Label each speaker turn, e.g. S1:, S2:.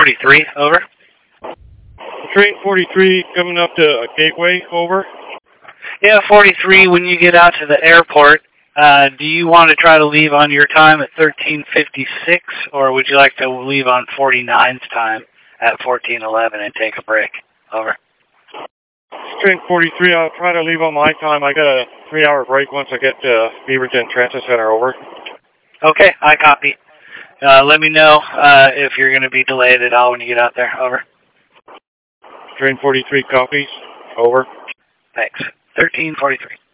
S1: 43, over.
S2: Train 43 coming up to Gateway, over.
S1: Yeah, 43, when you get out to the airport, do you want to try to leave on your time at 13:56, or would you like to leave on 49's time at 14:11 and take a break? Over.
S2: Train 43, I'll try to leave on my time. I got a 3-hour break once I get to Beaverton Transit Center, over.
S1: Okay, I copy. Let me know if you're going to be delayed at all when you get out there. Over.
S2: Train 43 copies, over.
S1: Thanks. 13:43.